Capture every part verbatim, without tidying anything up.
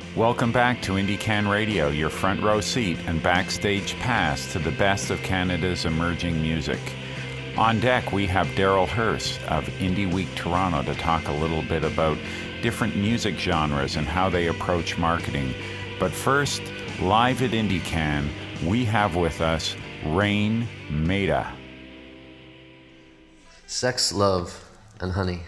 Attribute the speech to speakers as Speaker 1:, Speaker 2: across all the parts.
Speaker 1: Welcome back to IndieCan Radio, your front row seat and backstage pass to the best of Canada's emerging music. On deck, we have Daryl Hurst of Indie Week Toronto to talk a little bit about different music genres and how they approach marketing. But first, live at IndieCan, we have with us Rain Maida.
Speaker 2: Sex, Love, and Honey.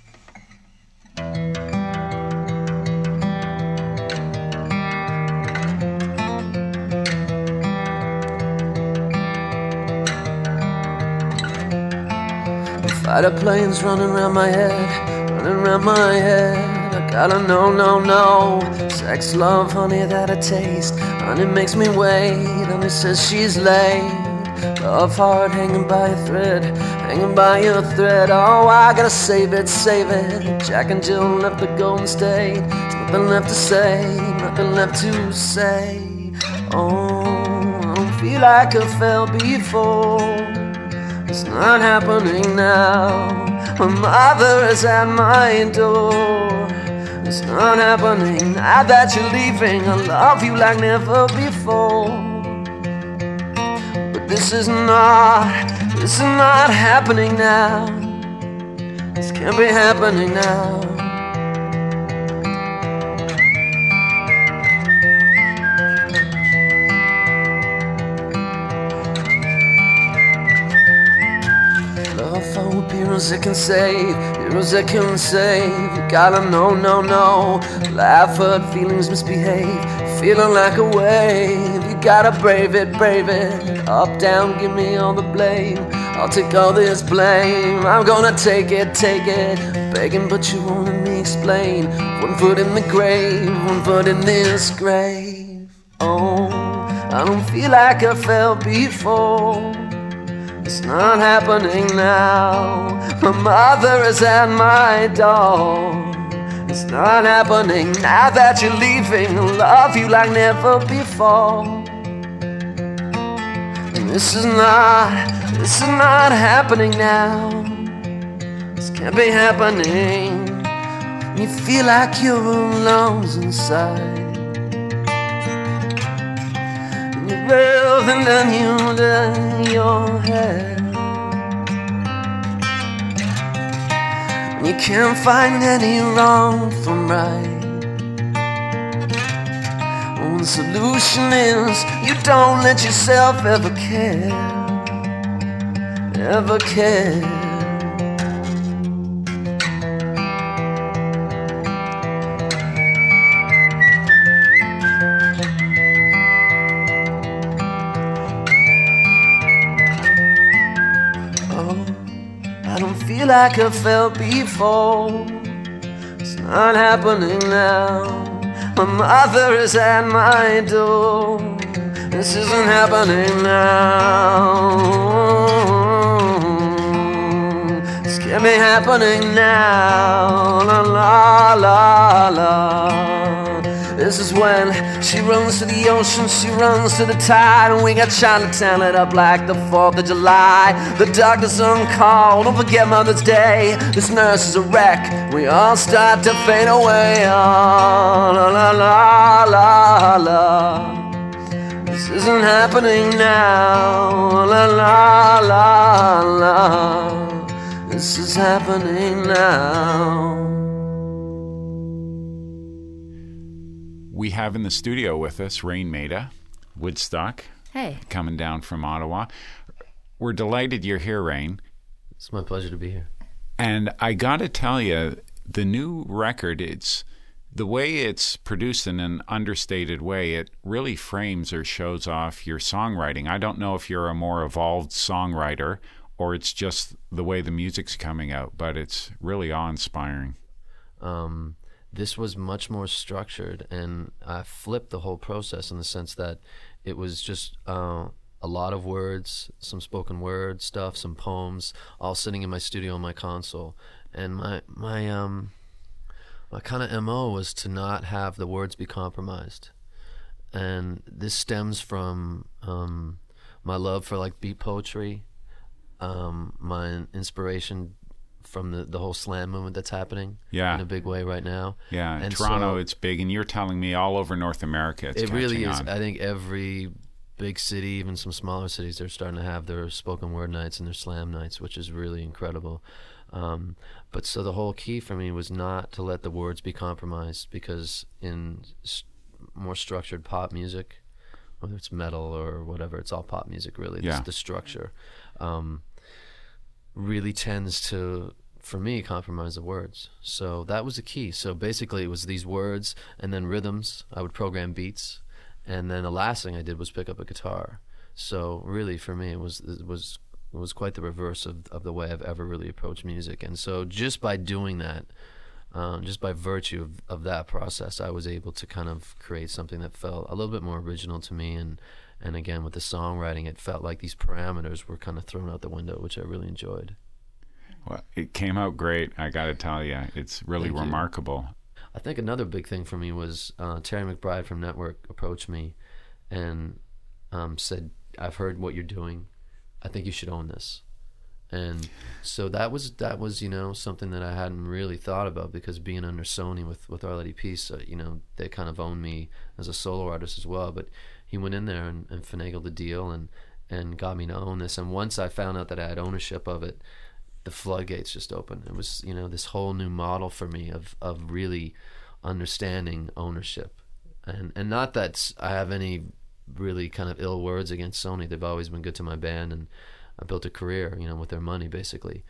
Speaker 2: Fighter planes running around my head, running around my head. I gotta know, no, no. Sex, love, honey, that I taste. Honey makes me wait, honey says she's late. Love heart hanging by a thread, hanging by a thread. Oh, I gotta save it, save it. Jack and Jill left the Golden State. There's nothing left to say, nothing left to say. Oh, I don't feel like I fell before. It's not happening now. My mother is at my door. It's not happening now that you're leaving. I love you like never before. But this is not, this is not happening now. This can't be happening now. Heroes that can save, heroes that can save. You gotta know, no, no. Laugh at feelings misbehave, feeling like a wave. You gotta brave it, brave it. Up, down, give me all the blame. I'll take all this blame. I'm gonna take it, take it. Begging, but you won't let me explain. One foot in the grave, one foot in this grave. Oh, I don't feel like I fell before. It's not happening now. My mother is at my door. It's not happening now that you're leaving. I love you like never before. And this is not, this is not happening now. This can't be happening. You feel like you're alone inside. Building down you down your head. You can't find any wrong from right. Well, the solution is you don't let yourself ever care, ever care. Like I felt before. It's not happening now. My mother is at my door. This isn't happening now. This can't be happening now. La la la la. This is when she runs to the ocean, she runs to the tide, and we got Chinatown lit up like the fourth of July. The doctor's on call, don't forget Mother's Day. This nurse is a wreck, we all start to fade away. Oh, la la la la la. This isn't happening now. La la la la. This is happening now.
Speaker 1: We have in the studio with us Rain Maida, Woodstock.
Speaker 3: Hey.
Speaker 1: Coming down from Ottawa. We're delighted you're here, Rain.
Speaker 2: It's my pleasure to be here.
Speaker 1: And I got to tell you, the new record, it's the way it's produced in an understated way, it really frames or shows off your songwriting. I don't know if you're a more evolved songwriter or it's just the way the music's coming out, but it's really awe-inspiring.
Speaker 2: Um... This was much more structured, and I flipped the whole process in the sense that it was just uh, a lot of words, some spoken word stuff, some poems, all sitting in my studio on my console. And my my um my kind of M O was to not have the words be compromised. And this stems from um, my love for like beat poetry, um, my inspiration from the, the whole slam movement that's happening
Speaker 1: yeah.
Speaker 2: in a big way right now.
Speaker 1: Yeah, in
Speaker 2: and
Speaker 1: Toronto
Speaker 2: so,
Speaker 1: it's big, and you're telling me all over North America it's
Speaker 2: it really is.
Speaker 1: on.
Speaker 2: I think every big city, even some smaller cities, they're starting to have their spoken word nights and their slam nights, which is really incredible. Um, but so the whole key for me was not to let the words be compromised, because in st- more structured pop music, whether it's metal or whatever, it's all pop music really.
Speaker 1: Yeah.
Speaker 2: It's the structure um, really tends to, for me, compromise the words. So that was the key. So basically it was these words and then rhythms. I would program beats, and then the last thing I did was pick up a guitar. So really for me it was it was it was quite the reverse of, of the way I've ever really approached music. And so just by doing that, um, just by virtue of, of that process, I was able to kind of create something that felt a little bit more original to me. And, and again, with the songwriting, it felt like these parameters were kind of thrown out the window, which I really enjoyed.
Speaker 1: Well, it came out great, I got to tell you. It's really
Speaker 2: Thank
Speaker 1: remarkable.
Speaker 2: You. I think another big thing for me was uh, Terry McBride from Network approached me and um, said, I've heard what you're doing. I think you should own this. And so that was that was you know something that I hadn't really thought about, because being under Sony with with Our Lady Peace, uh, you know they kind of owned me as a solo artist as well. But he went in there and, and finagled the deal and and got me to own this. And once I found out that I had ownership of it, the floodgates just opened. It was you know this whole new model for me of of really understanding ownership. And and not that I have any really kind of ill words against Sony. They've always been good to my band, and I built a career, you know, with their money basically.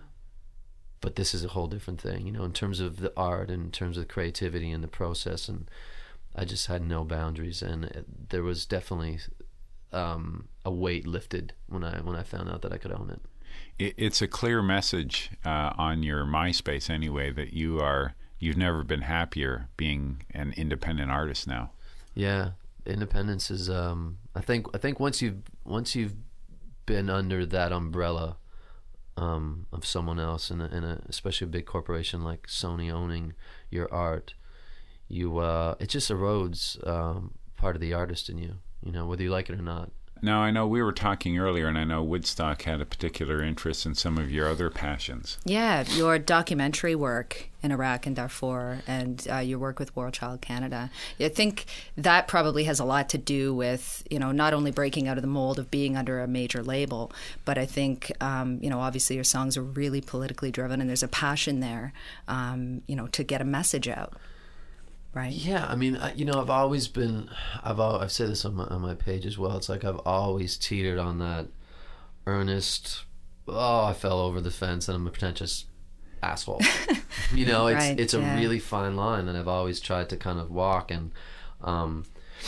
Speaker 2: But this is a whole different thing, you know, in terms of the art, and in terms of the creativity and the process. And I just had no boundaries, and it, there was definitely um, a weight lifted when I when I found out that I could own it.
Speaker 1: it it's a clear message uh, on your MySpace anyway, that you are you've never been happier being an independent artist now.
Speaker 2: Yeah. Independence is um I think I think once you've once you've been under that umbrella um of someone else, and in a, especially a big corporation like Sony owning your art, you uh it just erodes um part of the artist in you, you know, whether you like it or not.
Speaker 1: Now, I know we were talking earlier, and I know Woodstock had a particular interest in some of your other passions.
Speaker 3: Yeah, your documentary work in Iraq and Darfur, and uh, your work with War Child Canada. I think that probably has a lot to do with, you know, not only breaking out of the mold of being under a major label, but I think, um, you know, obviously your songs are really politically driven, and there's a passion there, um, you know, to get a message out. Right.
Speaker 2: Yeah, I mean, I, you know, I've always been, I've al- I've said this on my on my page as well. It's like I've always teetered on that earnest, oh, I fell over the fence and I'm a pretentious asshole. You know, it's
Speaker 3: right,
Speaker 2: it's a
Speaker 3: yeah.
Speaker 2: really fine line that I've always tried to kind of walk. And um,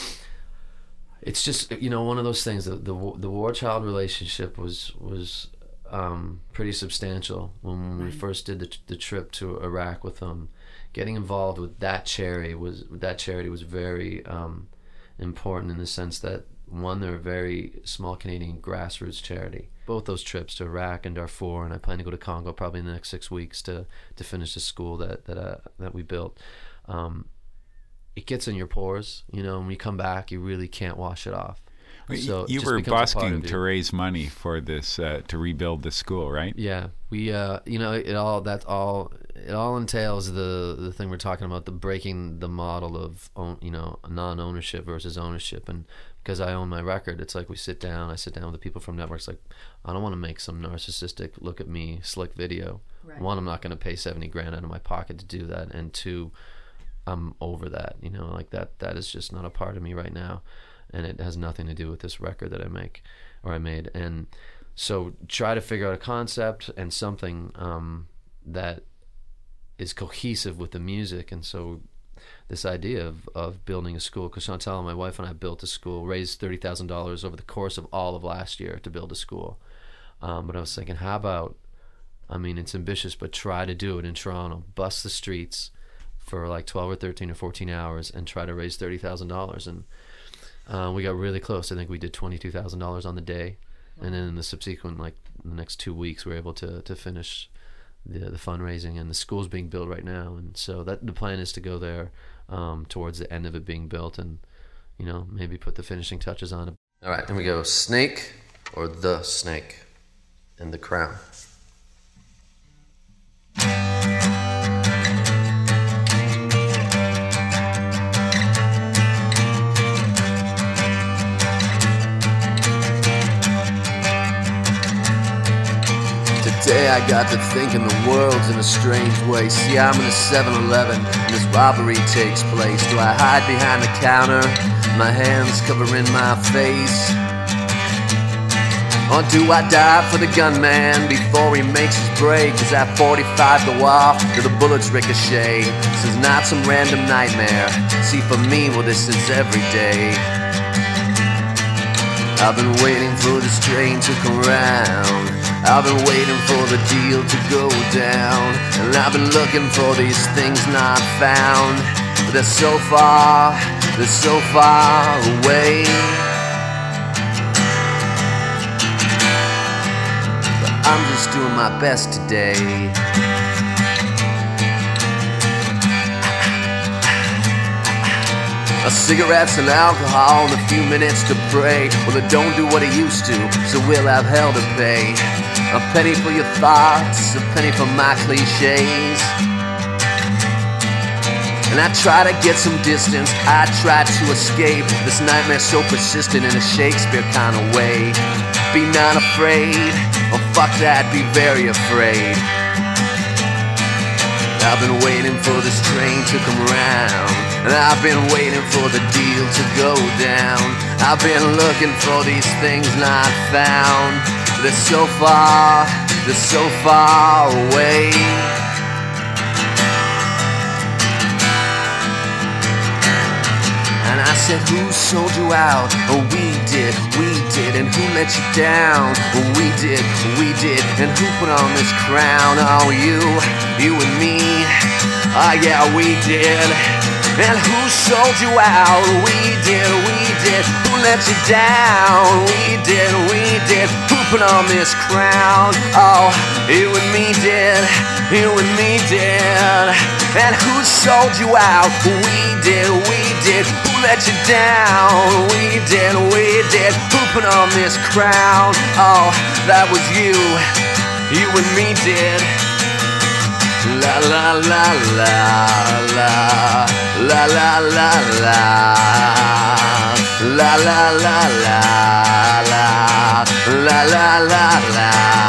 Speaker 2: it's just, you know, one of those things. The the, the War Child relationship was was um, pretty substantial when we first did the the trip to Iraq with them. Getting involved with that charity was that charity was very um, important in the sense that, one, they're a very small Canadian grassroots charity. Both those trips to Iraq and Darfur, and I plan to go to Congo probably in the next six weeks to to finish the school that that uh, that we built. Um, it gets in your pores, you know. When you come back, you really can't wash it off. So
Speaker 1: you were busking to raise money for this uh, to rebuild the school, right?
Speaker 2: Yeah, we uh, you know it all that's all it all entails the the thing we're talking about, the breaking the model of own, you know non-ownership versus ownership. And because I own my record, it's like we sit down, I sit down with the people from Networks, like, I don't want to make some narcissistic look at me slick video. Right. One, I'm not going to pay seventy grand out of my pocket to do that, and two, I'm over that. You know, like that that is just not a part of me right now. And it has nothing to do with this record that I make, or I made. And so try to figure out a concept and something um, that is cohesive with the music. And so this idea of, of building a school, because Chantal, my wife, and I built a school, raised thirty thousand dollars over the course of all of last year to build a school. Um, but I was thinking, how about, I mean, it's ambitious, but try to do it in Toronto. Bust the streets for like twelve or thirteen or fourteen hours and try to raise thirty thousand dollars. And Uh, we got really close. I think we did twenty-two thousand dollars on the day. And then in the subsequent, like, the next two weeks, we were able to, to finish the the fundraising. And the school's being built right now. And so that the plan is to go there um, towards the end of it being built and, you know, maybe put the finishing touches on it. All right, here we go. Snake, or the Snake, and the Crown. I got to thinking the world's in a strange way. See, I'm in a seven eleven and this robbery takes place. Do I hide behind the counter, my hands covering my face? Or do I die for the gunman before he makes his break? Does that forty-five go off? Do the bullets ricochet? This is not some random nightmare. See, for me, well, this is every day. I've been waiting for this train to come round. I've been waiting for the deal to go down. And I've been looking for these things not found. But they're so far, they're so far away. I'm just doing my best today. A cigarettes and alcohol and a few minutes to pray. Well, it don't do what it used to, so we'll have hell to pay. A penny for your thoughts, a penny for my cliches. And I try to get some distance, I try to escape this nightmare so persistent in a Shakespeare kind of way. Be not afraid, or fuck that, be very afraid. I've been waiting for this train to come round, and I've been waiting for the deal to go down. I've been looking for these things not found. They're so far, they're so far away. And I said, who sold you out? Oh, we did, we did. And who let you down? Oh, we did, we did. And who put on this crown? Oh, you, you and me. Ah, oh, yeah, we did. And who sold you out? We did, we did. Who let you down? We did, we did. Who put on this crown? Oh, you and me did, you and me did. And who sold you out? We did, we did. Who let you down? We did, we did. Who put on this crown? Oh, that was you, you and me did. La la la la la la la la la la la la la la la la la.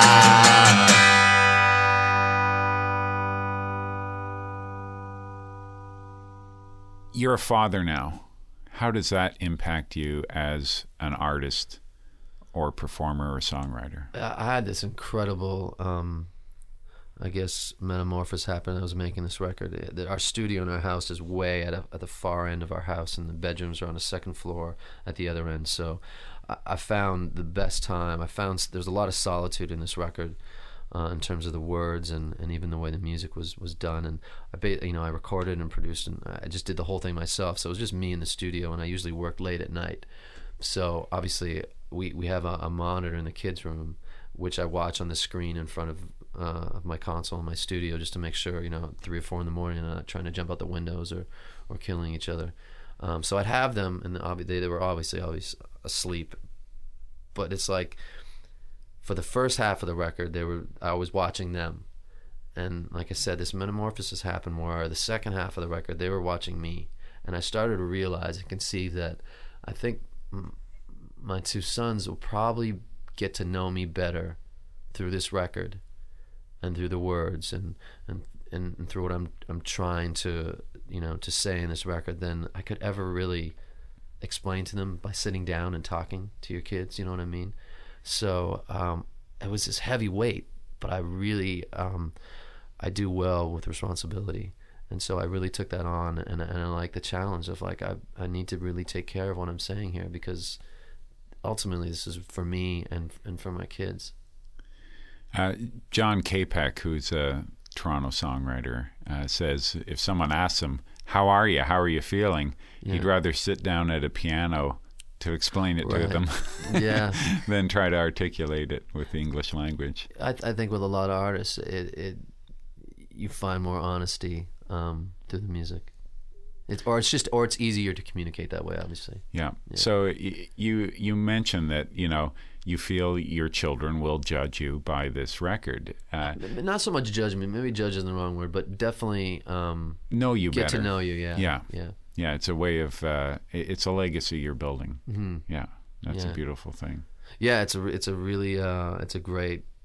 Speaker 1: You're a father now. How does that impact you as an artist or performer or songwriter?
Speaker 4: I had this incredible um I guess metamorphosis happened. I was making this record. Our studio in our house is way at, a, at the far end of our house, and the bedrooms are on the second floor at the other end. So I, I found the best time. I found there's a lot of solitude in this record uh, in terms of the words and, and even the way the music was, was done. And I, ba- you know, I recorded and produced, and I just did the whole thing myself. So it was just me in the studio, and I usually worked late at night. So obviously we we have a, a monitor in the kids' room, which I watch on the screen in front of Uh, of my console in my studio, just to make sure, you know, three or four in the morning, I'm not trying to jump out the windows or, or killing each other. Um, so I'd have them, and they, they were obviously always asleep. But it's like, for the first half of the record, they were I was watching them, and like I said, this metamorphosis happened where the second half of the record, they were watching me, and I started to realize and conceive that I think m- my two sons will probably get to know me better through this record, and through the words, and, and and through what I'm I'm trying to you know to say in this record, than I could ever really explain to them by sitting down and talking to your kids. You know what I mean? So um, it was this heavy weight, but I really um, I do well with responsibility, and so I really took that on, and, and I like the challenge of like I I need to really take care of what I'm saying here, because ultimately this is for me and and for my kids.
Speaker 1: Uh, John Capek, who's a Toronto songwriter, uh, says if someone asks him, how are you, how are you feeling, yeah. he'd rather sit down at a piano to explain it
Speaker 4: right.
Speaker 1: to them
Speaker 4: yeah.
Speaker 1: than try to articulate it with the English language.
Speaker 4: I, I think with a lot of artists, it, it you find more honesty um, through the music. It's, or it's just, or it's easier to communicate that way, obviously.
Speaker 1: Yeah. yeah. So y- you you mentioned that, you know, you feel your children will judge you by this record. Uh,
Speaker 4: Not so much judge me, maybe judge is the wrong word, but definitely um,
Speaker 1: know you
Speaker 4: get
Speaker 1: better.
Speaker 4: to know you. Yeah.
Speaker 1: Yeah.
Speaker 4: Yeah.
Speaker 1: Yeah. It's a way of. Uh, it's a legacy you're building.
Speaker 4: Mm-hmm.
Speaker 1: Yeah. That's
Speaker 4: yeah.
Speaker 1: a beautiful thing.
Speaker 4: Yeah. It's a it's a really uh, it's a great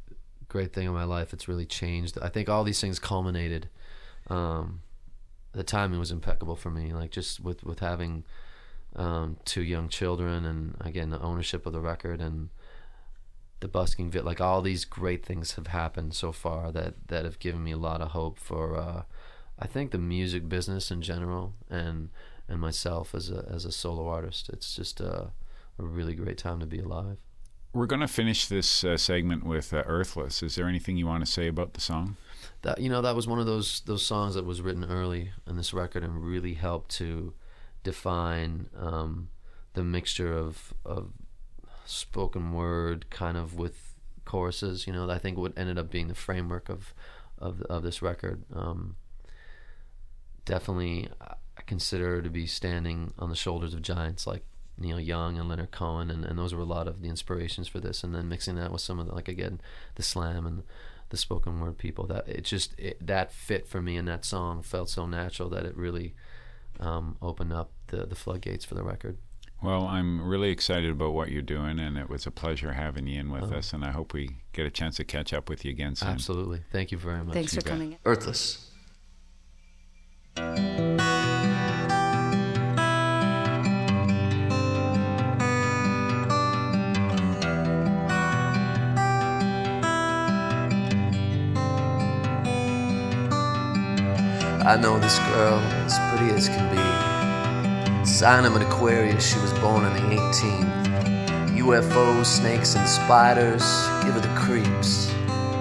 Speaker 4: great thing in my life. It's really changed. I think all these things culminated. Um, the timing was impeccable for me, like just with, with having um, two young children, and again, the ownership of the record and the busking vid, like all these great things have happened so far that, that have given me a lot of hope for, uh, I think, the music business in general, and and myself as a as a solo artist. It's just a, a really great time to be alive.
Speaker 1: We're going to finish this uh, segment with uh, Earthless. Is there anything you want to say about the song?
Speaker 4: That, you know, that was one of those those songs that was written early in this record and really helped to define um, the mixture of of spoken word kind of with choruses. You know, I think what ended up being the framework of of of this record. Um, definitely, I consider her to be standing on the shoulders of giants like Neil Young and Leonard Cohen, and, and those were a lot of the inspirations for this. And then mixing that with some of the, like again, the slam and the spoken word people, that it just it, that fit for me, and that song felt so natural that it really um, opened up the the floodgates for the record.
Speaker 1: Well, I'm really excited about what you're doing, and it was a pleasure having you in with oh. us, and I hope we get a chance to catch up with you again soon.
Speaker 4: Absolutely. Thank you very much.
Speaker 3: Thanks
Speaker 1: you
Speaker 3: for
Speaker 1: bet.
Speaker 3: coming in.
Speaker 2: Earthless. I know this girl, as pretty as can be. Sign of an Aquarius, she was born in the eighteenth. U F Os, snakes, and spiders give her the creeps.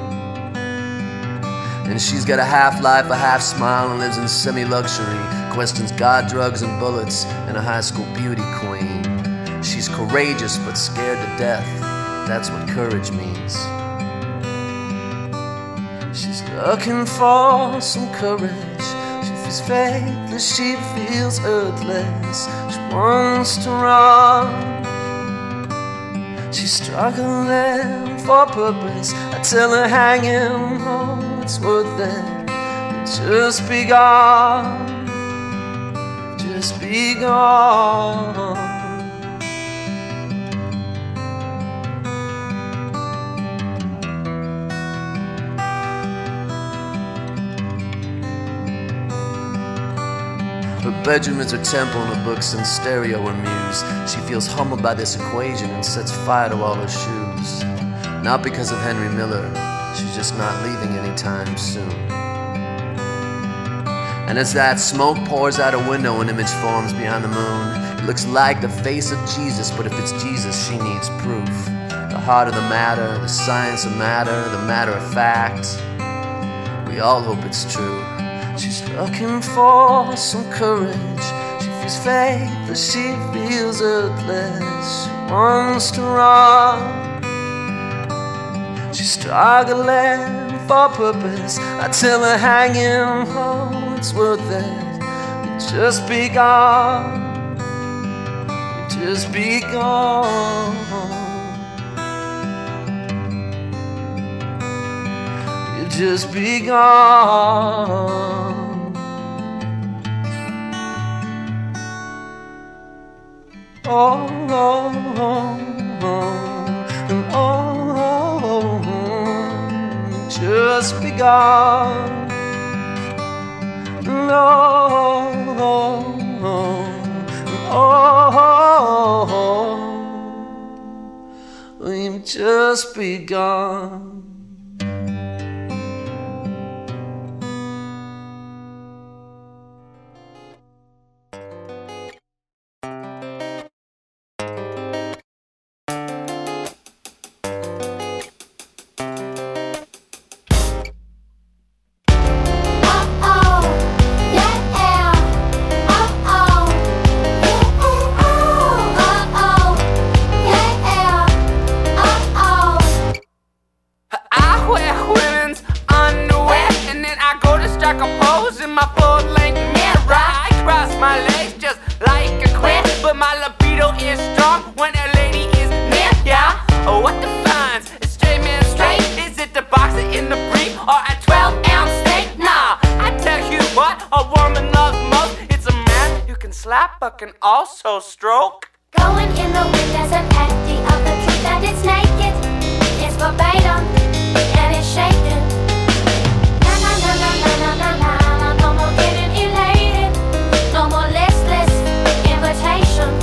Speaker 2: And she's got a half-life, a half-smile, and lives in semi-luxury. Questions God, drugs, and bullets, and a high school beauty queen. She's courageous but scared to death. That's what courage means. She's looking for some courage. She feels faithless, she feels earthless. She wants to run. She's struggling for purpose. I tell her hanging on, it's worth it. Just be gone. Just be gone. Her bedroom is her temple, and her books and stereo her muse. She feels humbled by this equation and sets fire to all her shoes. Not because of Henry Miller, she's just not leaving anytime soon. And as that smoke pours out her window, an image forms behind the moon. It looks like the face of Jesus, but if it's Jesus, she needs proof. The heart of the matter, the science of matter, the matter of fact. We all hope it's true. She's looking for some courage. She feels faithless, she feels earthless. She wants to run. She's struggling for purpose. I tell her hanging on, it's worth it. Just be gone. Just be gone. Just be gone. Oh, oh, oh, oh, oh, oh, just be gone. No, oh, oh, oh, oh, just be gone.
Speaker 5: Can also stroke.
Speaker 6: Going in the wind as an empty of the truth that it's naked. It's verbatim and it's shaking. Na na na na na na na na. No more getting elated. No more listless invitations.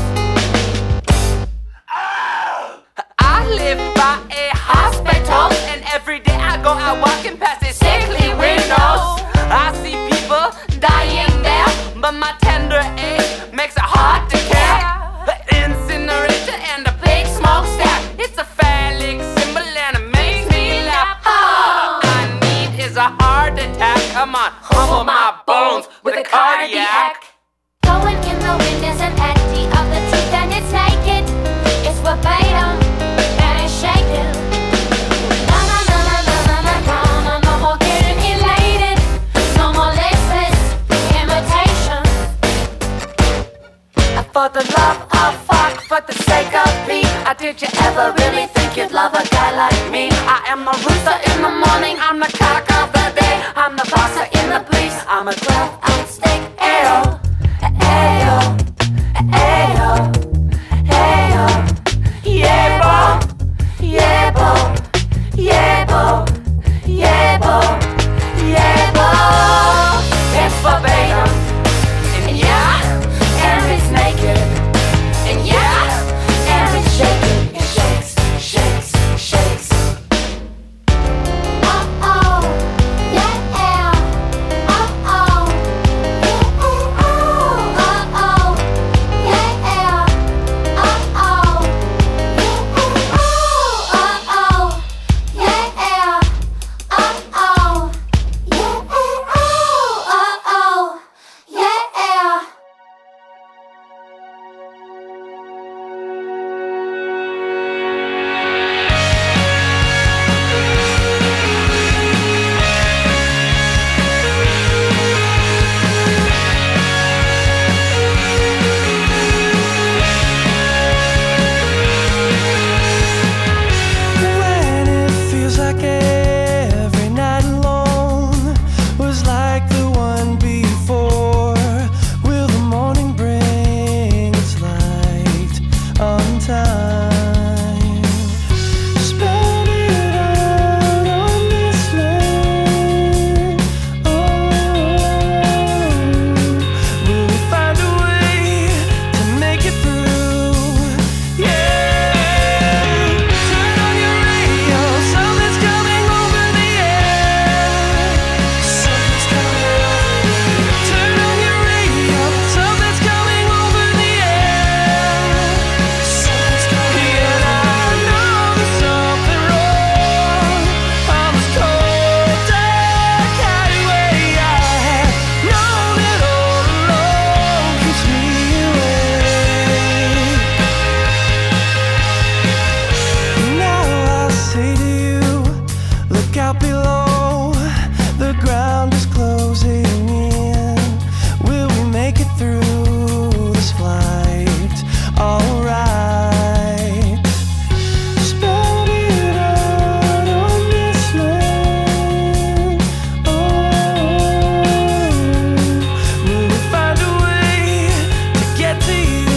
Speaker 5: I live by a hospital, and every day I go out walking past its sickly windows. I see people dying there, but my tender age makes it hard to care. The incinerator and the big smokestack, it's a phallic symbol and it makes me laugh. All I need is a heart attack. Come on, humble my bones with a cardiac.
Speaker 6: Going in the wind is an eddy of the teeth and it's naked. It's verbatim and it's shaking. Na na na na na na na na. No more getting elated. No more listless invitations.
Speaker 5: For the love of fuck, for the sake of me, uh, did you ever really think you'd love a guy like me? I am a rooster in the morning, I'm the cock of the day. I'm the boxer in the police, I'm a twelve ounce steak. Ayo, ayo, ayo, ayo. Yeah, bo, yeah, bo, yeah, bo, yeah, bo, yeah, bo. It's verbatim, and yeah, and it's naked, and yeah, and it's shaking. It shakes, shakes, shakes.
Speaker 6: Uh oh, yeah, uh oh, yeah, uh oh, yeah, uh oh, yeah, uh oh, yeah, uh oh, yeah, uh oh, yeah.
Speaker 7: When it feels like every night alone was like the one before, will the morning bring its light on time? Spread it out on this land. Oh, will we find a way to make it through? Yeah. Turn on your radio, something's coming over the air. Something's coming over the air. Turn on your radio, something's coming over the air. Something's coming over the air. And I know there's something wrong on this cold, dark highway. I have known it all along, keeps me awake. Now I say to you, look out below, the ground is closing in. Will we make it through this flight? Alright. Spread it out on this land. Oh, will we find a way to get to you?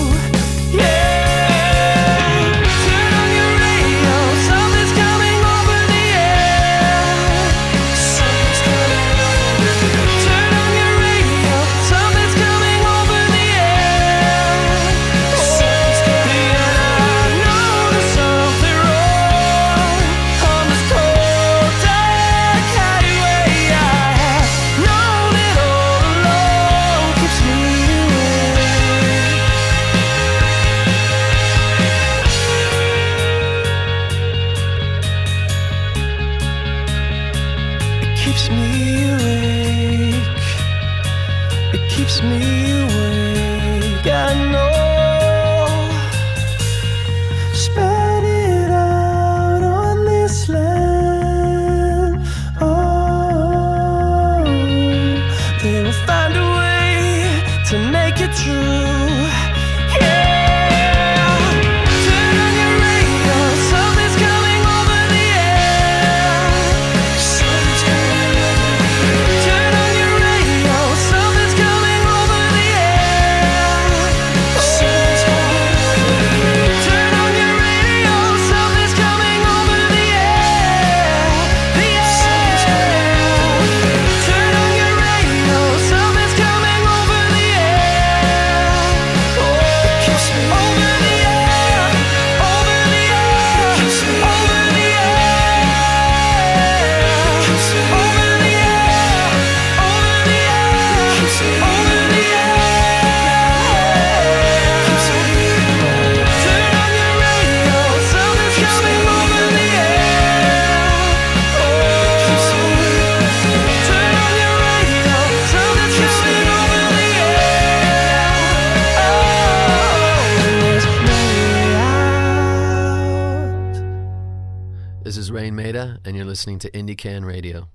Speaker 7: Yeah. Turn on your radio, something's coming over the air. Something's coming over the air. Turn on your radio, something's coming over the air. Something's coming over the air. I know there's something wrong on this cold, dark highway. I have known it all along, keeps me awake. It keeps me awake. It keeps me awake. I know. Spread it out on this land. Oh, they will find a way to make it true. Yeah. Turn on your radio, something's coming over the air. Something's coming over the air. Turn on your radio, something's coming over the air. Something's coming over the air. Turn on your radio, something's coming over the air. The
Speaker 4: listening to Indie Can Radio.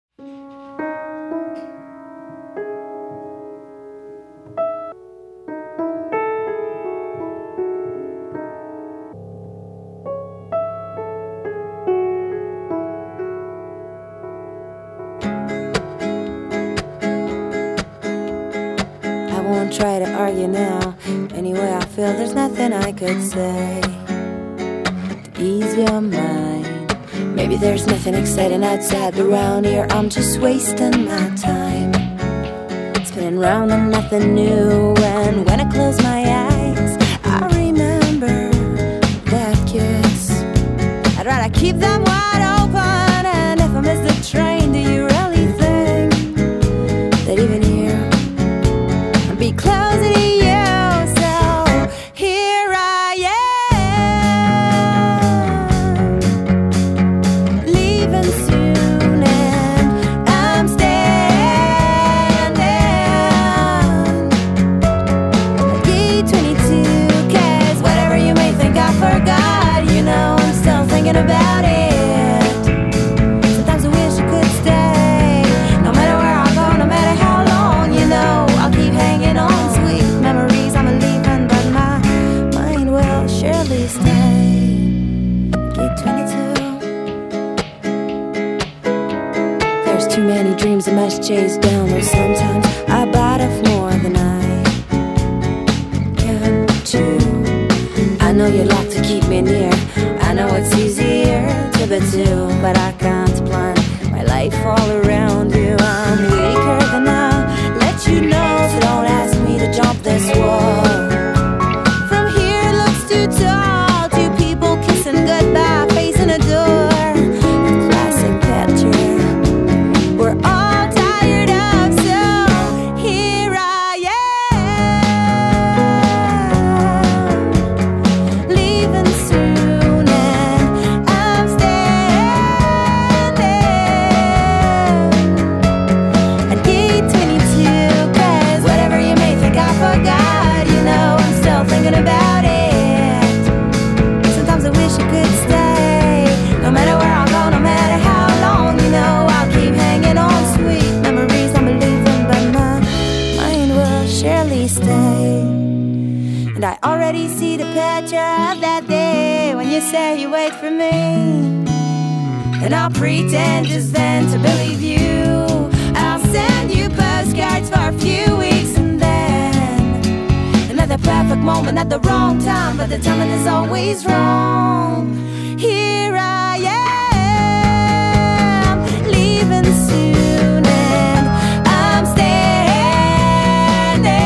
Speaker 8: Try to argue now. Anyway, I feel there's nothing I could say to ease your mind. Maybe there's nothing exciting outside, but around here I'm just wasting my time, spinning round on nothing new. And when I close my eyes, I remember that kiss. I'd rather keep them wide open. And if I miss the train, do you really think that even here be closer to you? So here I am, leaving soon, and I'm standing at gate twenty-two. Cause whatever you may think I forgot, you know I'm still thinking about it. Sometimes I wish I could stay, no matter where I go, no matter how long, you know I'll keep hanging on. Sweet memories I'm leaving, but my mind will surely stay. Gate twenty-two. There's too many dreams I must chase down. Or sometimes I bite off more than I can chew. I know you'd like to keep me near. I know it's easier to be two, but I can't plan my life all around you. I'm weaker than I let you know, so don't ask me to jump this wall. From here it looks too tall. Two people kissing goodbye, facing a door. A classic picture we're all tired of. So here I am, leaving soon, and I'm standing at gate twenty-two. Cause whatever you may think I forgot, you know I'm still thinking about it. Sometimes I wish I could stay, no matter where I go, no matter how long, you know I'll keep hanging on. Sweet memories I'm leaving, but my mind will surely stay. And I already see the picture of that day when you say you wait for me, and I'll pretend just then to believe you. I'll send you postcards for a few weeks, and then another perfect moment at the wrong time, but the timing is always wrong. Here I am, leaving soon, and I'm standing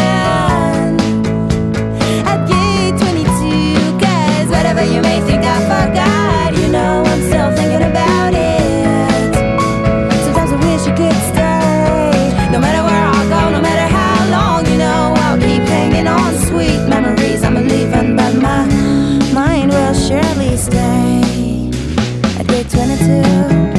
Speaker 8: at gate twenty-two. Cause whatever you may think I forgot, you know I'm still thinking about it. Sometimes I wish you could stay, no matter where I go, no matter how long, you know I'll keep hanging on. Sweet memories I'm leaving, but my mind will surely stay at gate twenty-two.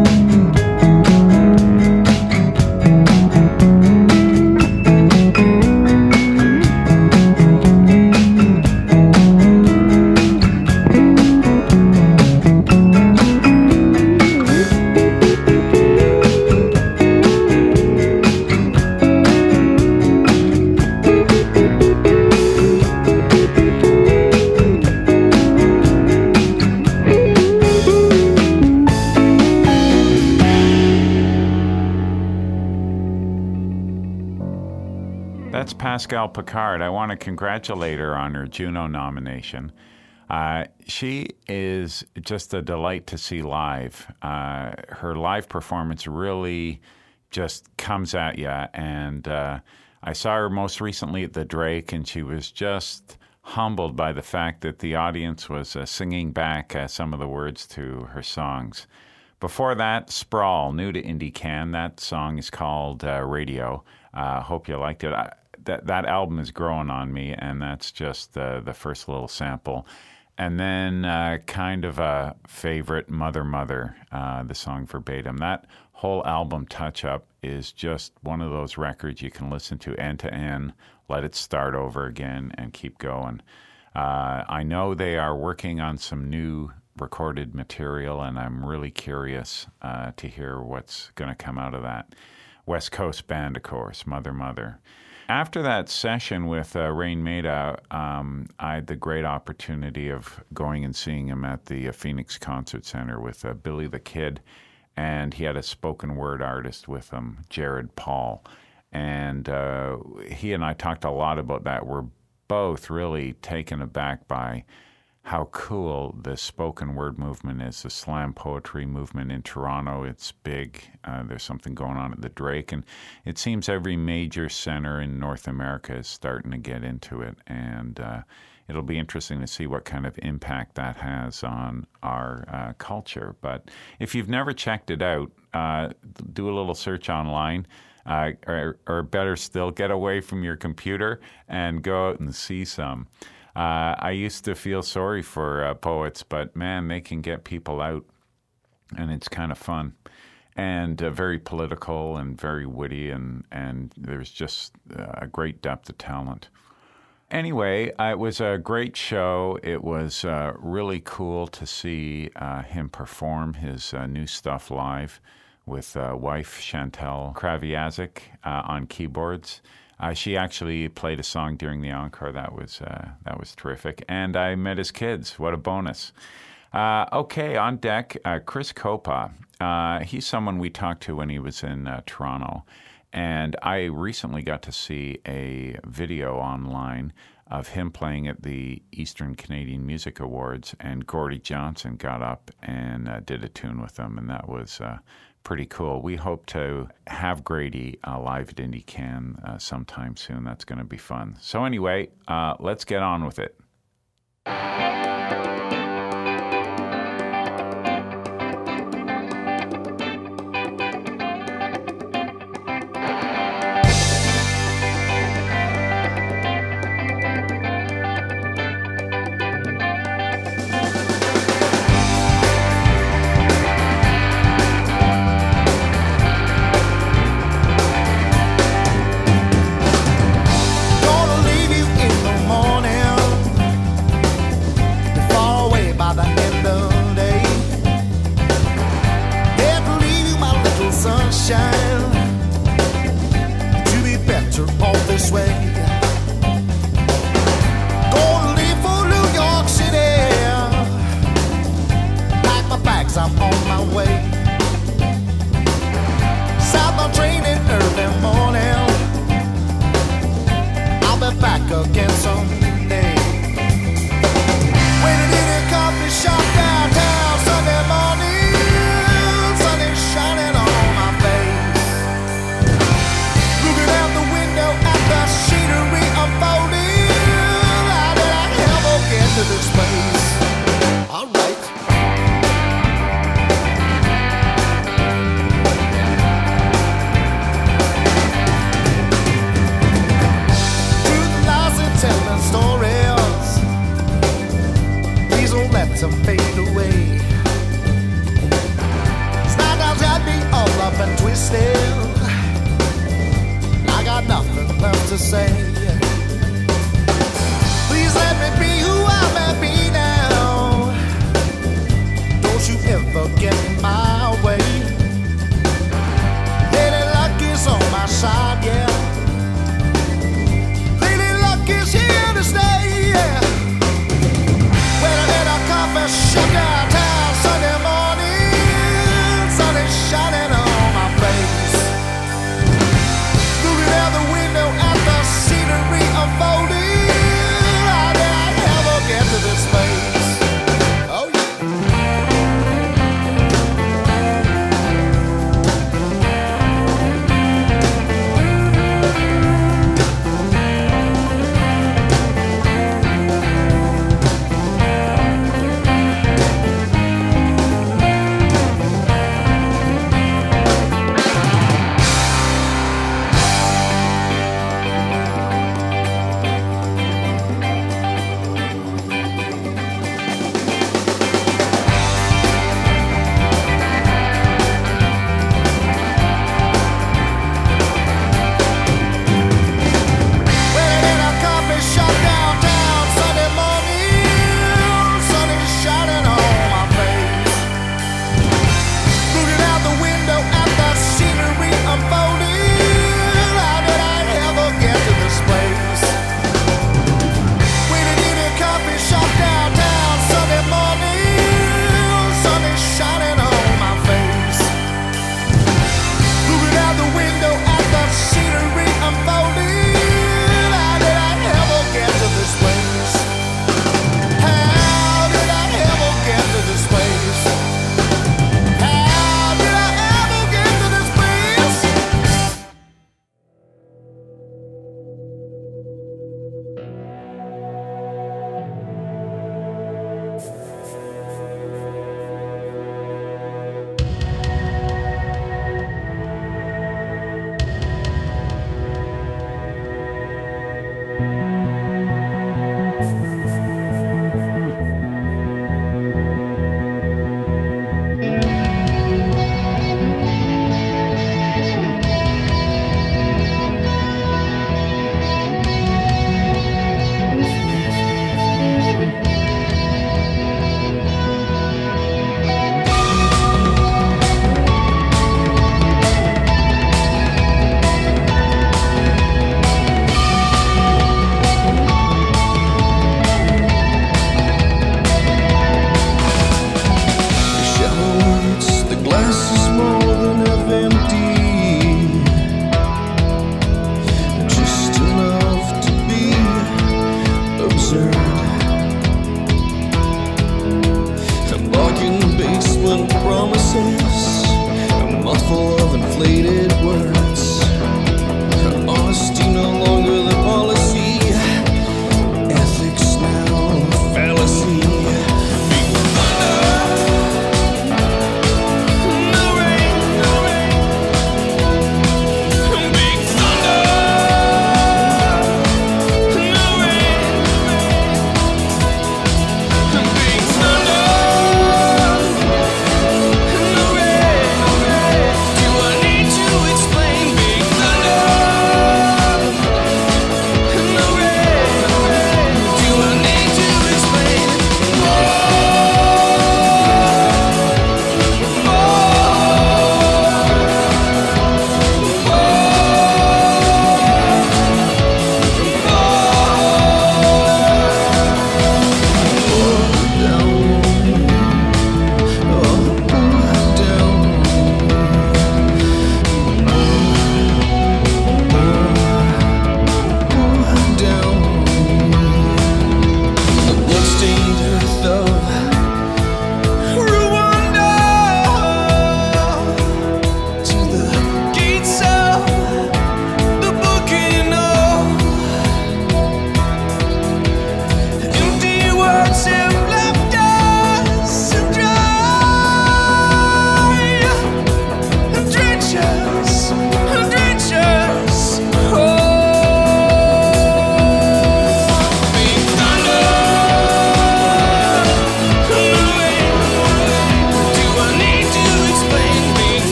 Speaker 1: That's Pascal Picard. I want to congratulate her on her Juno nomination. Uh, she is just a delight to see live. Uh, her live performance really just comes at you. And uh, I saw her most recently at the Drake, and she was just humbled by the fact that the audience was uh, singing back uh, some of the words to her songs. Before that, Sprawl, new to Indie Can. That song is called uh, Radio. Uh, hope you liked it. I, that that album is growing on me, and that's just uh, the first little sample. And then uh, kind of a favorite, Mother Mother, uh, the song Verbatim. That whole album, Touch Up, is just one of those records you can listen to end to end, let it start over again, and keep going. Uh, I know they are working on some new recorded material, and I'm really curious uh, to hear what's going to come out of that. West Coast band, of course, Mother Mother. After that session with uh, Rain Maida, um, I had the great opportunity of going and seeing him at the uh, Phoenix Concert Center with uh, Billy the Kid, and he had a spoken word artist with him, Jared Paul. And uh, he and I talked a lot about that. We're both really taken aback by how cool the spoken word movement is, the slam poetry movement in Toronto. It's big. Uh, there's something going on at the Drake, and it seems every major center in North America is starting to get into it, and uh, it'll be interesting to see what kind of impact that has on our uh, culture. But if you've never checked it out, uh, do a little search online. Uh, or, or better still, get away from your computer and go out and see some. Uh, I used to feel sorry for uh, poets, but man, they can get people out, and it's kind of fun, and uh, very political and very witty, and, and there's just uh, a great depth of talent. Anyway, uh, it was a great show. It was uh, really cool to see uh, him perform his uh, new stuff live with uh, wife Chantal Kraviazik uh, on keyboards. Uh, she actually played a song during the encore. That was uh, that was terrific. And I met his kids. What a bonus. Uh, okay, on deck, uh, Chris Copa. Uh, he's someone we talked to when he was in uh, Toronto. And I recently got to see a video online of him playing at the Eastern Canadian Music Awards, and Gordie Johnson got up and uh, did a tune with him, and that was uh, pretty cool. We hope to have Grady uh, live at IndieCan uh, sometime soon. That's going to be fun. So anyway, uh, let's get on with it.
Speaker 9: Sunday morning, sun is shining on my face.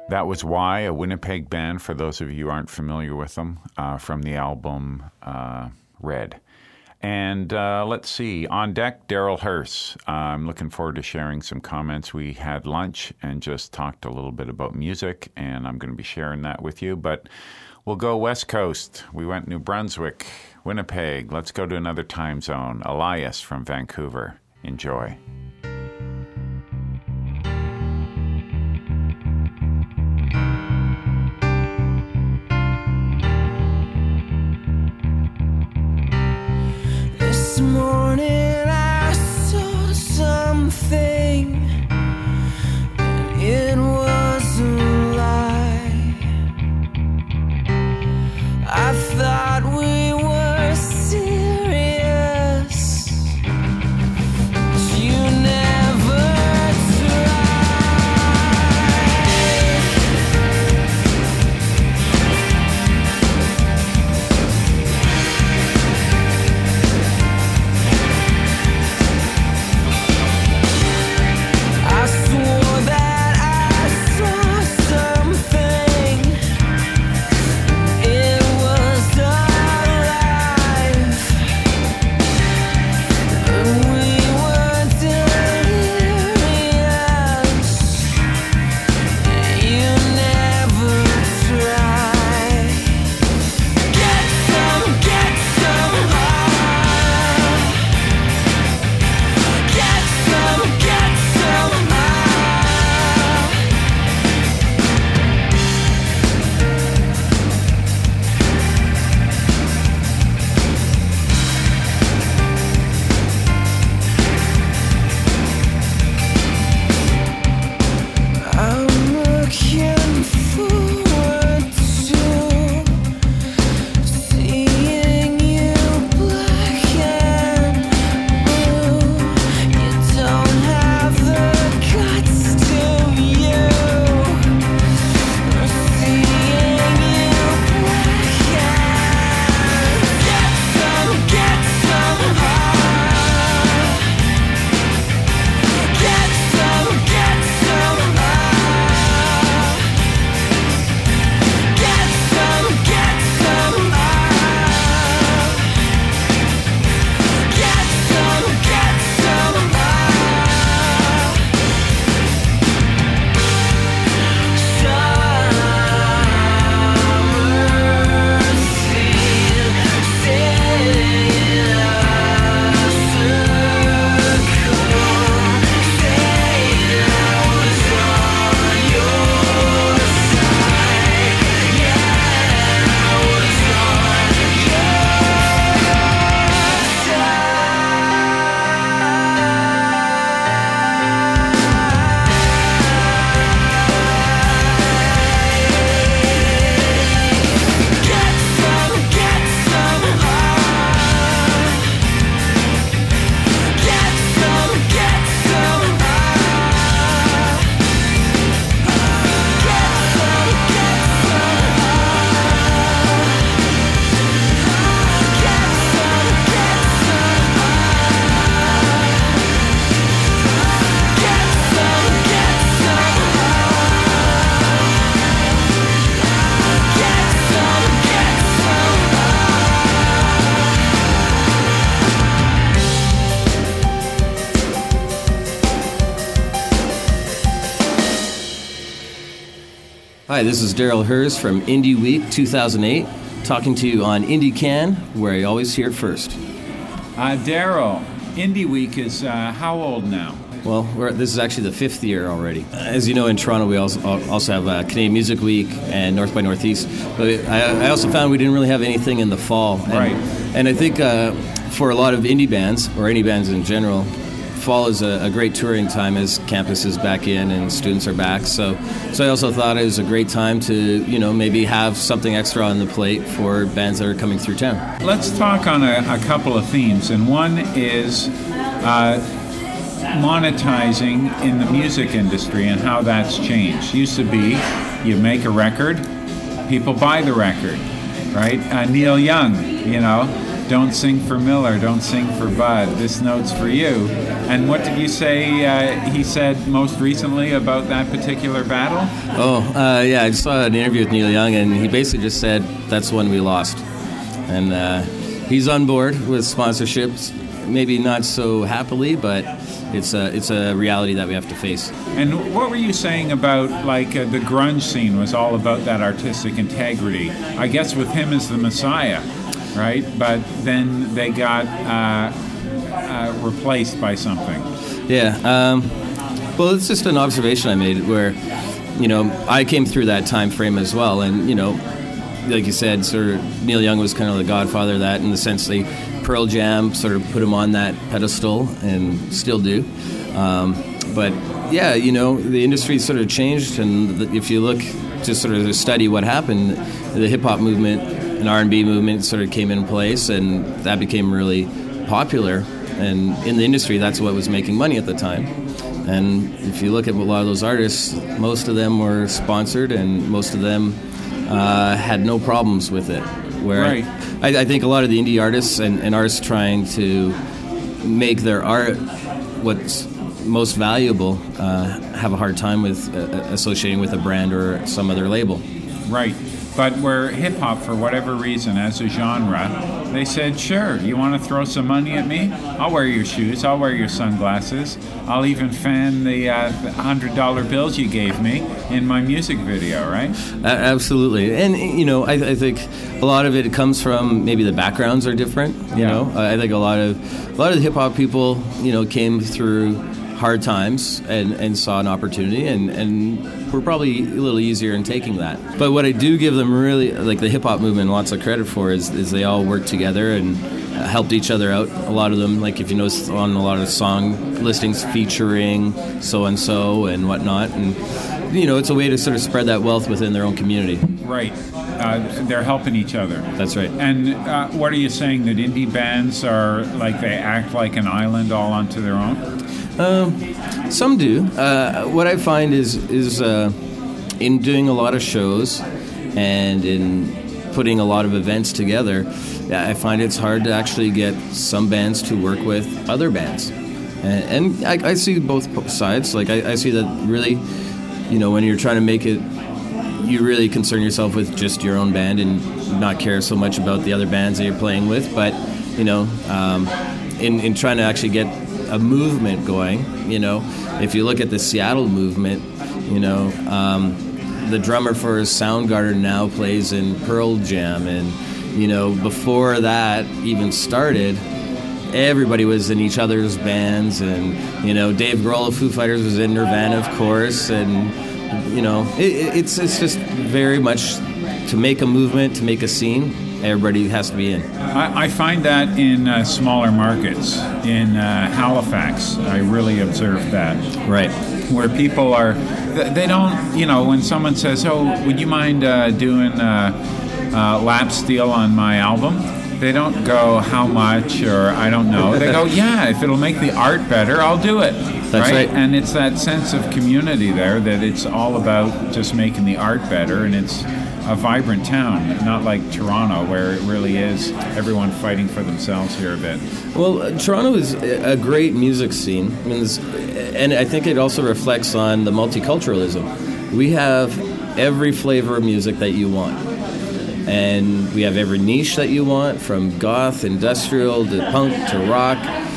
Speaker 1: That was Why, a Winnipeg band, for those of you who aren't familiar with them, uh, from the album uh, Red. And uh, let's see, on deck, Daryl Hurst. Uh, I'm looking forward to sharing some comments. We had lunch and just talked a little bit about music, and I'm going to be sharing that with you. But we'll go West Coast. We went New Brunswick, Winnipeg. Let's go to another time zone. Elias from Vancouver. Enjoy.
Speaker 7: This morning I saw something, and it was a lie. I thought we were serious, but you never I swore that I saw something. It was alive, and we were delirious. You never tried. Get some, get some high. Get some, get some high. I'm looking forward to seeing you black and blue. You don't have the guts to you. Seeing you black and get some, get some high. Get some, get some high. Get some, get some high. Get some, get some high. Summer seed, sit in a circle. Say I was on your side. Yeah, I was on Get some, get some high. Get some, get some high. Get some, get some high. Get some, get some high. Get some, get some high. Get some, get some
Speaker 9: Hi, this is Daryl Hurst from Indie Week two thousand eight, talking to you on Indie Can, where I always hear it first.
Speaker 1: Uh, Daryl, Indie Week is uh, how old now?
Speaker 9: Well, we're, this is actually the fifth year already. As you know, in Toronto, we also also have uh, Canadian Music Week and North by Northeast. But I, I also found we didn't really have anything in the fall. And,
Speaker 1: Right.
Speaker 9: And I think uh, for a lot of indie bands, or any bands in general, fall is a, a great touring time as campus is back in and students are back. So, so I also thought it was a great time to, you know, maybe have something extra on the plate for bands that are coming through town.
Speaker 1: Let's talk on a, a couple of themes, and one is uh, monetizing in the music industry and how that's changed. Used to be you make a record, people buy the record, right? Uh, Neil Young, you know, don't sing for Miller, don't sing for Bud. This note's for you. And what did you say uh, he said most recently about that particular battle?
Speaker 9: Oh, uh, yeah, I just saw an interview with Neil Young, and he basically just said, that's when we lost. And uh, he's on board with sponsorships, maybe not so happily, but it's a, it's a reality that we have to face.
Speaker 1: And what were you saying about, like, uh, the grunge scene was all about that artistic integrity? I guess with him as the Messiah, right? But then they got uh, uh, replaced by something.
Speaker 9: Yeah. Um, well, it's just an observation I made where, you know, I came through that time frame as well. And, you know, like you said, sort of Neil Young was kind of the godfather of that in the sense they Pearl Jam sort of put him on that pedestal and still do. Um, but yeah, you know, the industry sort of changed, and the, if you look to sort of study what happened, the hip hop movement and R and B movement sort of came in place, and that became really popular. And in the industry, that's what was making money at the time. And if you look at a lot of those artists, most of them were sponsored, and most of them uh, had no problems with it. Where
Speaker 1: right.
Speaker 9: I, I think a lot of the indie artists and, and artists trying to make their art what's most valuable uh, have a hard time with uh, associating with a brand or some other label.
Speaker 1: Right. But where hip-hop, for whatever reason, as a genre, they said, sure, you want to throw some money at me? I'll wear your shoes, I'll wear your sunglasses, I'll even fan the uh, one hundred dollar bills you gave me in my music video, right?
Speaker 9: Uh, absolutely. And, you know, I, I think a lot of it comes from maybe the backgrounds are different, you
Speaker 1: Yeah.
Speaker 9: know? I think a lot of a lot of the hip-hop people, you know, came through hard times and, and saw an opportunity, and, and we're probably a little easier in taking that. But what I do give them really, like the hip-hop movement, lots of credit for is, is they all worked together and uh, helped each other out. A lot of them, like if you notice on a lot of song listings featuring so-and-so and whatnot, and you know, it's a way to sort of spread that wealth within their own community.
Speaker 1: Right. Uh, they're helping each other.
Speaker 9: That's right.
Speaker 1: And uh, what are you saying, that indie bands are like, they act like an island all onto their own?
Speaker 9: Um, some do. Uh, what I find is is uh, in doing a lot of shows and in putting a lot of events together, I find it's hard to actually get some bands to work with other bands. And, and I, I see both sides. Like I, I see that really, you know, when you're trying to make it, you really concern yourself with just your own band and not care so much about the other bands that you're playing with. But, you know, um, in, in trying to actually get a movement going, you know, if you look at the Seattle movement, you know, um, the drummer for Soundgarden now plays in Pearl Jam, and, you know, before that even started, everybody was in each other's bands, and, you know, Dave Grohl of Foo Fighters was in Nirvana, of course, and, you know, it, it's it's just very much to make a movement, to make a scene, everybody has to be in.
Speaker 1: I, I find that in uh, smaller markets. In uh, Halifax, I really observed that.
Speaker 9: Right.
Speaker 1: Where people are, they don't, you know, when someone says, oh, would you mind uh, doing uh, uh, lap steel on my album? They don't go, how much, or I don't know. They go, yeah, if it'll make the art better, I'll do it.
Speaker 9: That's right.
Speaker 1: And it's that sense of community there, that it's all about just making the art better, and it's a vibrant town, not like Toronto, where it really is everyone fighting for themselves here a bit.
Speaker 9: Well, uh, Toronto is a great music scene, I mean, and I think it also reflects on the multiculturalism. We have every flavor of music that you want, and we have every niche that you want, from goth, industrial, to punk, to rock,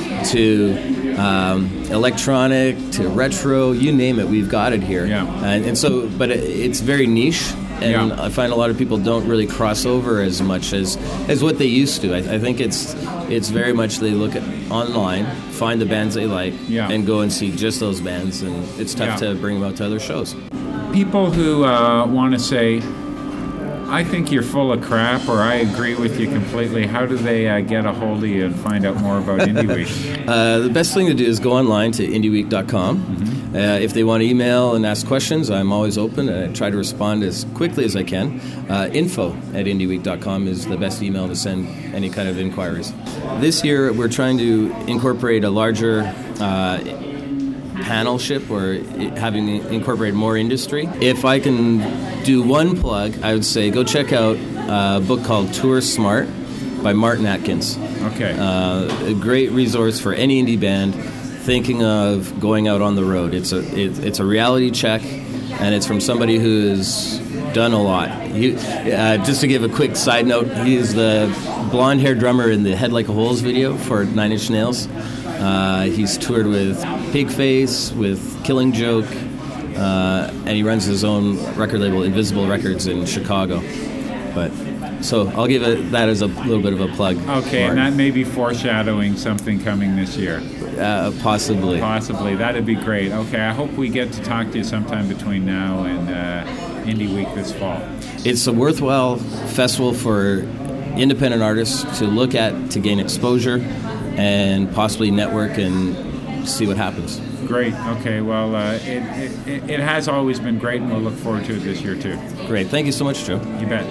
Speaker 9: to um, electronic, to retro, you name it, we've got it here.
Speaker 1: Yeah.
Speaker 9: And, and so, but it, it's very niche. And
Speaker 1: yeah.
Speaker 9: I find a lot of people don't really cross over as much as, as what they used to. I, I think it's it's very much they look at online, find the bands they like,
Speaker 1: yeah.
Speaker 9: and go and see just those bands. And it's tough
Speaker 1: Yeah.
Speaker 9: to bring them out to other shows.
Speaker 1: People who uh, want to say, I think you're full of crap, or I agree with you completely, how do they uh, get a hold of you and find out more about Indie Week?
Speaker 9: Uh, the best thing to do is go online to indie week dot com. Mm-hmm. Uh, if they want to email and ask questions, I'm always open, and I try to respond as quickly as I can. Uh, info at indie week dot com is the best email to send any kind of inquiries. This year, we're trying to incorporate a larger uh, panelship, or having incorporated more industry. If I can do one plug, I would say go check out a book called Tour Smart by Martin Atkins.
Speaker 1: Okay.
Speaker 9: Uh, a great resource for any indie band thinking of going out on the road. It's a it, it's a reality check, and it's from somebody who has done a lot. He, uh, just to give a quick side note, he's the blonde-haired drummer in the Head Like a Holes video for Nine Inch Nails. Uh, he's toured with Pigface, with Killing Joke, uh, and he runs his own record label, Invisible Records, in Chicago. But so I'll give it that as a little bit of a plug.
Speaker 1: Okay, and that may be foreshadowing something coming this year.
Speaker 9: Uh, possibly.
Speaker 1: Possibly. That'd be great. Okay, I hope we get to talk to you sometime between now and uh, Indie Week this fall.
Speaker 9: It's a worthwhile festival for independent artists to look at, to gain exposure, and possibly network and see what happens.
Speaker 1: Great. Okay, well, uh, it, it, it has always been great, and we'll look forward to it this year, too.
Speaker 9: Great. Thank you so much, Joe.
Speaker 1: You bet.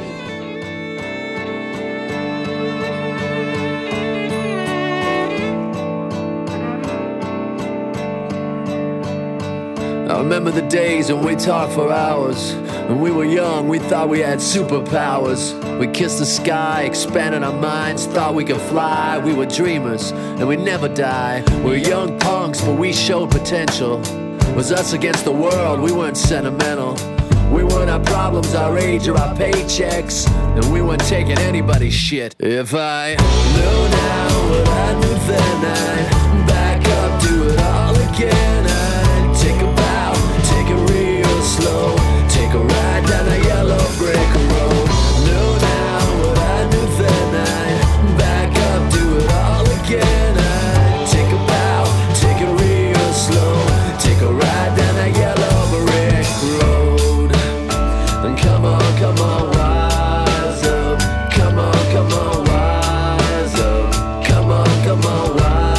Speaker 2: I remember the days when we talked for hours. When we were young, we thought we had superpowers. We kissed the sky, expanded our minds, thought we could fly. We were dreamers, and we'd never die. We were young punks, but we showed potential. It was us against the world, we weren't sentimental. We weren't our problems, our age, or our paychecks. And we weren't taking anybody's shit. If I knew now what I knew then, I'd back up, do it all again. I'd take a bow, take it real slow, take a ride down a yellow brick road. Knew now what I knew then, I'd back up, do it all again. I'd take a bow, take it real slow, take a ride down a yellow brick road. And come on, come on, wise up. Come on, come on, wise up. Come on, come on,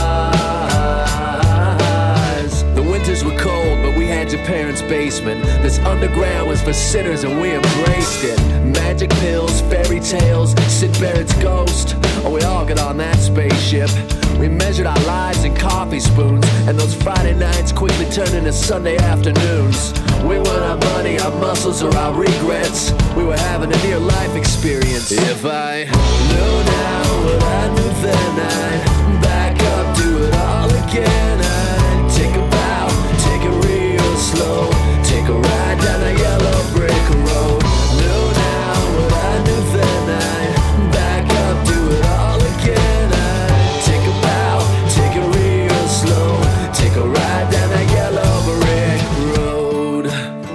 Speaker 2: wise. The winters were cold, but we had your parents' basement. This underground was for sinners and we embraced it. Magic pills, fairy tales, Sid Barrett's ghost. Oh, we all got on that spaceship. We measured our lives in coffee spoons, and those Friday nights quickly turned into Sunday afternoons. We weren't our money, our muscles, or our regrets. We were having a near-life experience. If I knew now what I knew then, I'd back up, do it all again. I'd take a bow, take it real slow, take a ride down a yellow brick road. Knew now what I knew then, I'd back up, do it all again. I'd take a bow, take it real slow, take a ride down a yellow brick road.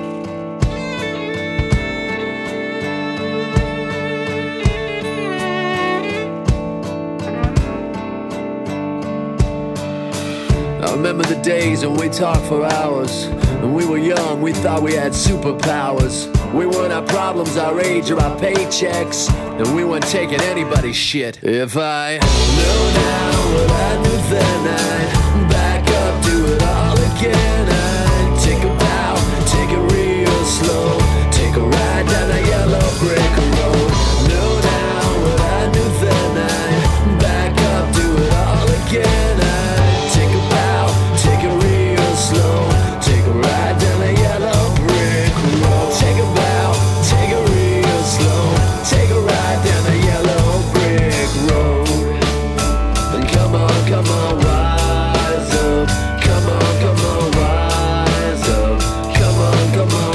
Speaker 2: I remember the days when we talked for hours. When we were young, we thought we had superpowers. We weren't our problems, our age, or our paychecks. And we weren't taking anybody's shit. If I knew now what I knew then, I'd back up, do it all again. I'd take a bow, take it real slow, take a ride down a yellow brick road. Knew now what I knew then, I'd back up, do it all again. I'd take a bow, take it real slow, take a ride down a yellow brick road. Take a bow, take it real slow, take a ride down a yellow brick road. And come on, come on, wise up. Come on, come on, wise up. Come on, come on,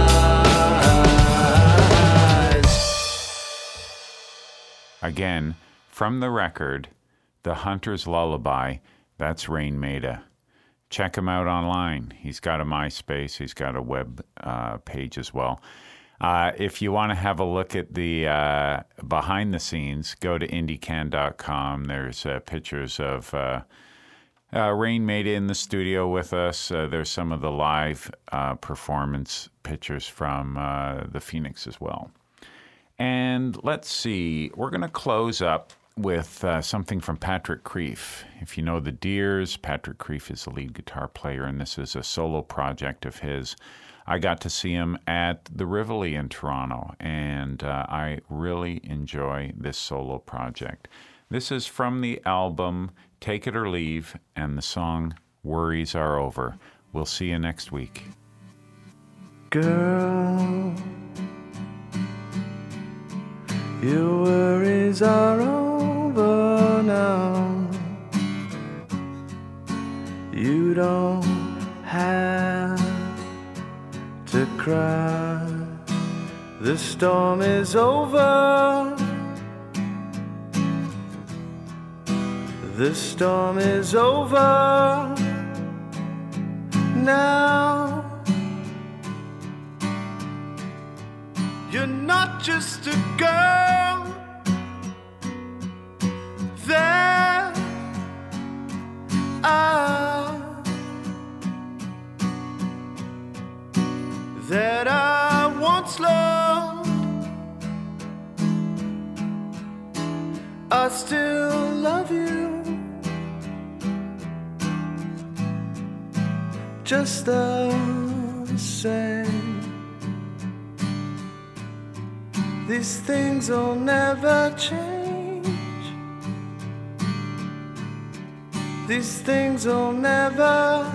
Speaker 2: wise.
Speaker 1: Again, from the record, The Hunter's Lullaby, that's Rain Maida. Check him out online. He's got a MySpace. He's got a web uh, page as well. Uh, if you want to have a look at the uh, behind the scenes, go to indie can dot com. There's uh, pictures of uh, uh, Rain Maida in the studio with us. Uh, there's some of the live uh, performance pictures from uh, the Phoenix as well. And let's see, we're going to close up with uh, something from Patrick Creef. If you know the Deers, Patrick Creef is the lead guitar player, and this is a solo project of his. I got to see him at the Rivoli in Toronto, and uh, I really enjoy this solo project. This is from the album Take It or Leave, and the song Worries Are Over. We'll see you next week.
Speaker 7: Girl, your worries are over.
Speaker 10: now. You don't have to cry. The storm is over. The storm is over now. You're not just a girl. There are that I once loved. I still love you just the same. These things will never change. These things will never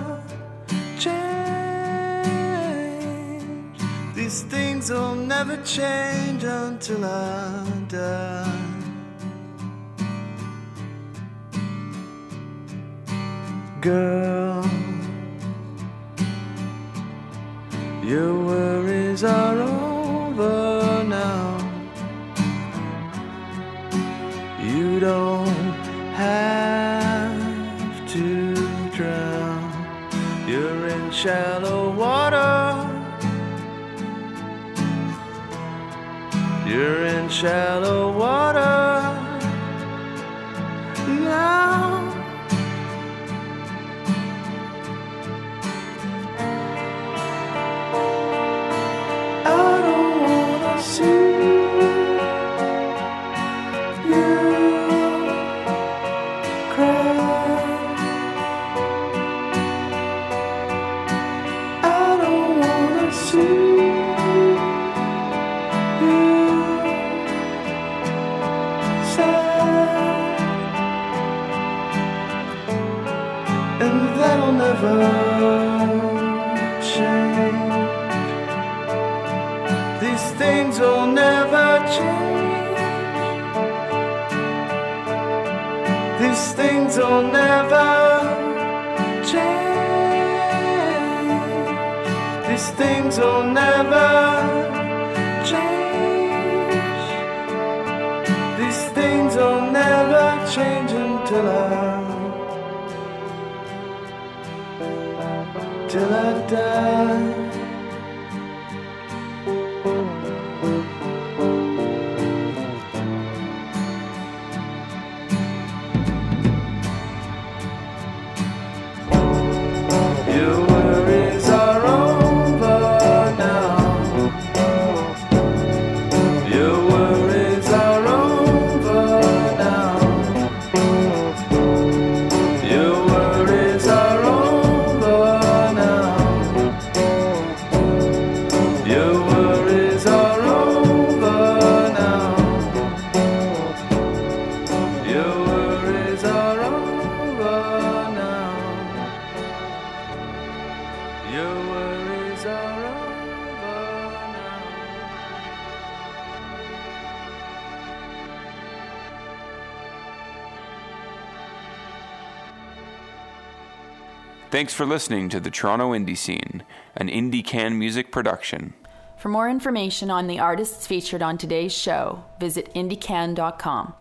Speaker 10: change. These things will never change until I die. Girl, your worries are over now. You don't have to drown. You're in shallow water. You're in shallow water now. These things will never change. These things will never change. These things will never change. These things will never change until I till I die. Your worries are over now. Your worries are over now. Your worries are over now. Your worries are over now. Your worries are over now. Your worries are over now.
Speaker 11: Thanks for listening to the Toronto Indie Scene, an Indie Can music production.
Speaker 12: For more information on the artists featured on today's show, visit indie can dot com.